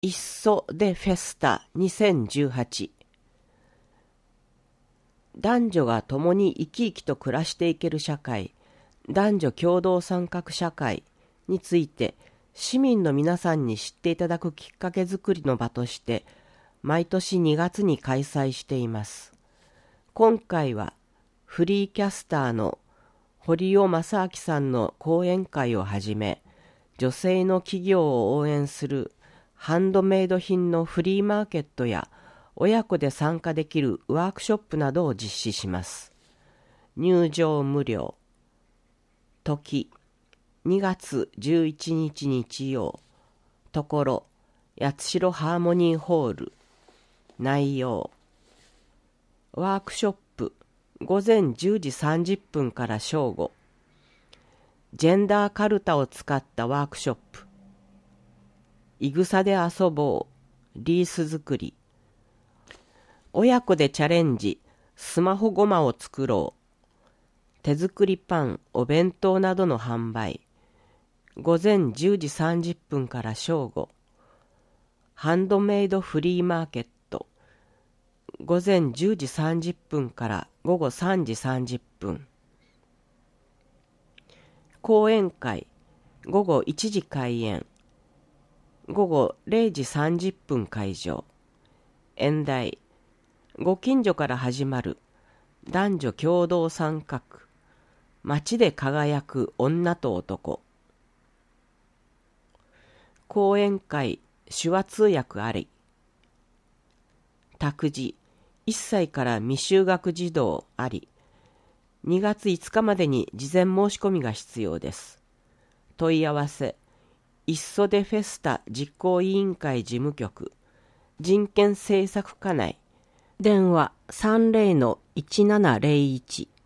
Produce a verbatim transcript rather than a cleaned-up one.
イッソ・デ・フェスタにせんじゅうはち。男女が共に生き生きと暮らしていける社会、男女共同参画社会について市民の皆さんに知っていただくきっかけづくりの場として毎年にがつに開催しています。今回はフリーキャスターの堀尾正明さんの講演会をはじめ、女性の企業を応援するハンドメイド品のフリーマーケットや親子で参加できるワークショップなどを実施します。入場無料。時、にがつじゅういちにち日曜。ところ、八代ハーモニーホール。内容。ワークショップ、ごぜんじゅうじさんじゅっぷんから正午。ジェンダーカルタを使ったワークショップ。いぐさで遊ぼう、リース作り。親子でチャレンジ、スマホごまを作ろう。手作りパン、お弁当などの販売。ごぜんじゅうじさんじゅっぷんから正午。ハンドメイドフリーマーケット。ごぜんじゅうじさんじゅっぷんからごごさんじさんじゅっぷん。講演会、ごごいちじ開演。ごごれいじさんじゅっぷん会場。演題、ご近所から始まる男女共同参画、街で輝く女と男。講演会、手話通訳あり。託児、いっさいから未就学児童あり。にがついつかまでに事前申し込みが必要です。問い合わせ、イッソデフェスタ実行委員会事務局、人権政策課内、電話 さんぜろのいちななぜろいち。